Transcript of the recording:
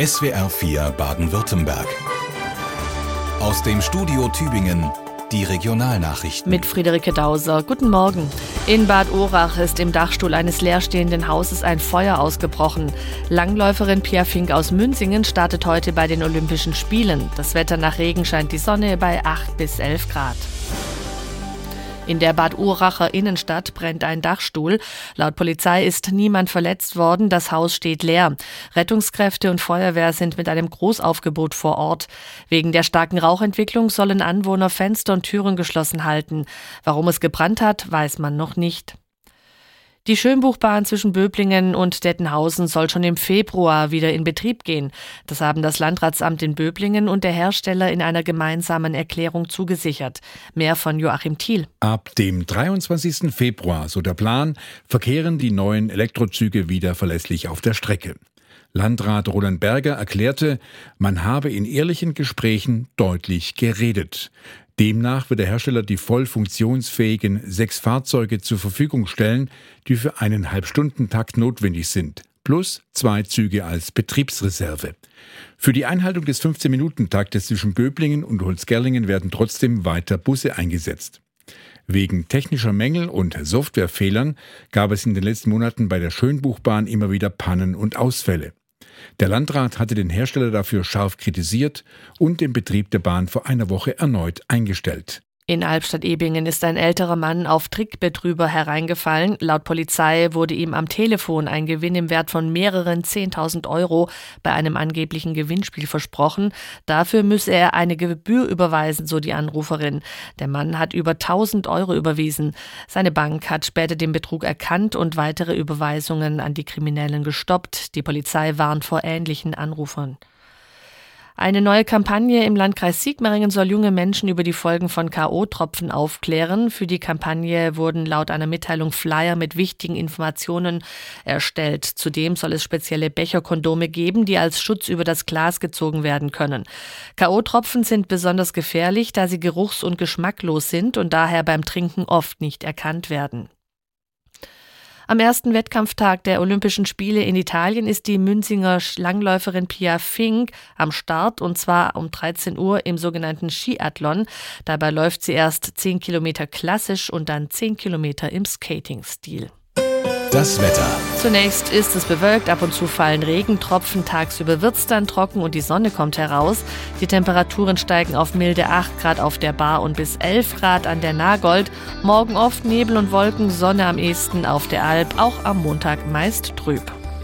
SWR 4 Baden-Württemberg. Aus dem Studio Tübingen die Regionalnachrichten. Mit Friederike Dauser. Guten Morgen. In Bad Urach ist im Dachstuhl eines leerstehenden Hauses ein Feuer ausgebrochen. Langläuferin Pia Fink aus Münsingen startet heute bei den Olympischen Spielen. Das Wetter nach Regen scheint die Sonne bei 8 bis 11 Grad. In der Bad Uracher Innenstadt brennt ein Dachstuhl. Laut Polizei ist niemand verletzt worden. Das Haus steht leer. Rettungskräfte und Feuerwehr sind mit einem Großaufgebot vor Ort. Wegen der starken Rauchentwicklung sollen Anwohner Fenster und Türen geschlossen halten. Warum es gebrannt hat, weiß man noch nicht. Die Schönbuchbahn zwischen Böblingen und Dettenhausen soll schon im Februar wieder in Betrieb gehen. Das haben das Landratsamt in Böblingen und der Hersteller in einer gemeinsamen Erklärung zugesichert. Mehr von Joachim Thiel. Ab dem 23. Februar, so der Plan, verkehren die neuen Elektrozüge wieder verlässlich auf der Strecke. Landrat Roland Berger erklärte, man habe in ehrlichen Gesprächen deutlich geredet. Demnach wird der Hersteller die voll funktionsfähigen 6 Fahrzeuge zur Verfügung stellen, die für einen Halbstundentakt notwendig sind, plus 2 Züge als Betriebsreserve. Für die Einhaltung des 15-Minuten-Taktes zwischen Böblingen und Holzgerlingen werden trotzdem weiter Busse eingesetzt. Wegen technischer Mängel und Softwarefehlern gab es in den letzten Monaten bei der Schönbuchbahn immer wieder Pannen und Ausfälle. Der Landrat hatte den Hersteller dafür scharf kritisiert und den Betrieb der Bahn vor einer Woche erneut eingestellt. In Albstadt-Ebingen ist ein älterer Mann auf Trickbetrüger hereingefallen. Laut Polizei wurde ihm am Telefon ein Gewinn im Wert von mehreren 10.000 € bei einem angeblichen Gewinnspiel versprochen. Dafür müsse er eine Gebühr überweisen, so die Anruferin. Der Mann hat über 1.000 € überwiesen. Seine Bank hat später den Betrug erkannt und weitere Überweisungen an die Kriminellen gestoppt. Die Polizei warnt vor ähnlichen Anrufern. Eine neue Kampagne im Landkreis Sigmaringen soll junge Menschen über die Folgen von K.O.-Tropfen aufklären. Für die Kampagne wurden laut einer Mitteilung Flyer mit wichtigen Informationen erstellt. Zudem soll es spezielle Becherkondome geben, die als Schutz über das Glas gezogen werden können. K.O.-Tropfen sind besonders gefährlich, da sie geruchs- und geschmacklos sind und daher beim Trinken oft nicht erkannt werden. Am ersten Wettkampftag der Olympischen Spiele in Italien ist die Münsinger Langläuferin Pia Fink am Start, und zwar um 13 Uhr im sogenannten Skiathlon. Dabei läuft sie erst 10 Kilometer klassisch und dann 10 Kilometer im Skating-Stil. Das Wetter. Zunächst ist es bewölkt, ab und zu fallen Regentropfen, tagsüber wird es dann trocken und die Sonne kommt heraus. Die Temperaturen steigen auf milde 8 Grad auf der Bar und bis 11 Grad an der Nagold. Morgen oft Nebel und Wolken, Sonne am ehesten auf der Alp, auch am Montag meist trüb.